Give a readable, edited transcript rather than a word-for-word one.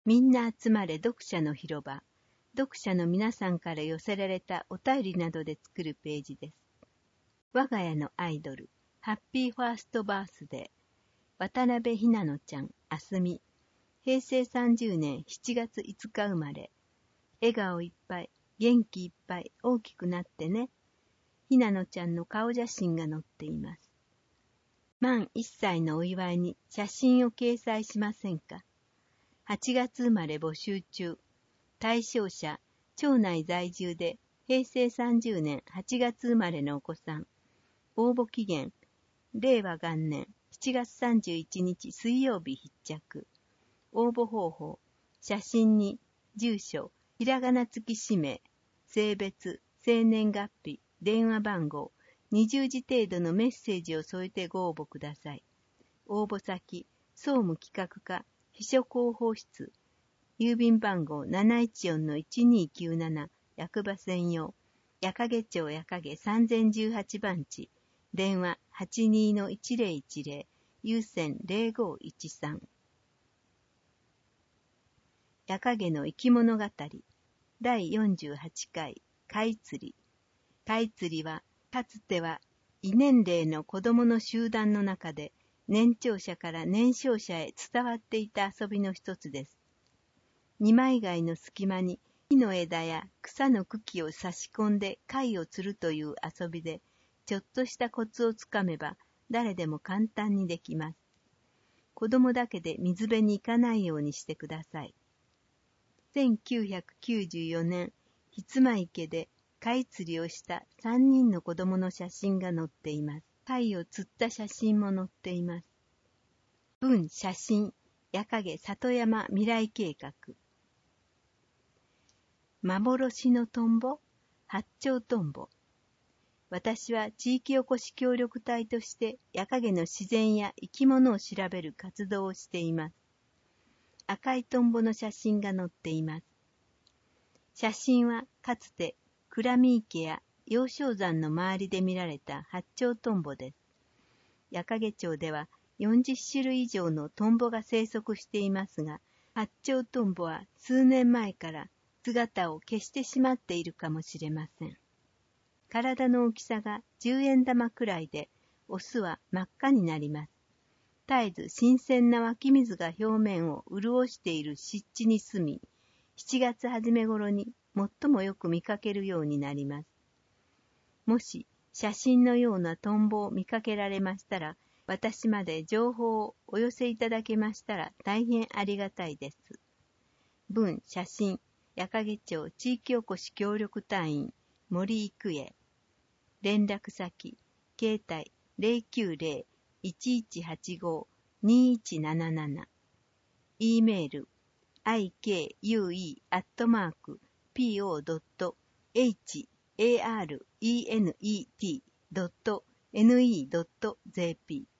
みんな集まれ読者の広場。読者の皆さんから寄せられたお便りなどで作るページです。我が家のアイドル、ハッピーファーストバースデー。渡辺ひなのちゃん、あすみ。平成30年7月5日生まれ。笑顔いっぱい、元気いっぱい、大きくなってね。ひなのちゃんの顔写真が載っています。満1歳のお祝いに写真を掲載しませんか。8月生まれ募集中。対象者、町内在住で平成30年8月生まれのお子さん。応募期限、令和元年7月31日水曜日必着。応募方法、写真に住所、ひらがな付き氏名、性別、生年月日、電話番号、20字程度のメッセージを添えてご応募ください。応募先、総務企画課、秘書広報室、郵便番号 714-1297 役場専用、矢掛町矢掛3018番地、電話 82-1010、有線0513。矢掛の生き物語、第48回、貝釣り。貝釣りは、かつては、異年齢の子供の集団の中で、年長者から年少者へ伝わっていた遊びの一つです。二枚貝の隙間に木の枝や草の茎を差し込んで貝を釣るという遊びで、ちょっとしたコツをつかめば誰でも簡単にできます。子供だけで水辺に行かないようにしてください。1994年、ひつま池で貝釣りをした3人の子供の写真が載っています。貝を釣った写真も載っています。文写真、矢掛里山未来計画。幻のトンボ、八丁トンボ。私は地域おこし協力隊として矢掛の自然や生き物を調べる活動をしています。赤いトンボの写真が載っています。写真はかつて倉見池や陽照山の周りで見られた八丁トンボです。矢掛町では40種類以上のトンボが生息していますが、八丁トンボは数年前から姿を消してしまっているかもしれません。体の大きさが10円玉くらいで、オスは真っ赤になります。絶えず新鮮な湧き水が表面を潤している湿地に住み、7月初め頃に最もよく見かけるようになります。もし写真のようなトンボを見かけられましたら、私まで情報をお寄せいただけましたら大変ありがたいです。文写真、矢掛町地域おこし協力隊員、森育英。連絡先、携帯 090-1185-2177。e メール、ikue@po.harenet.ne.jp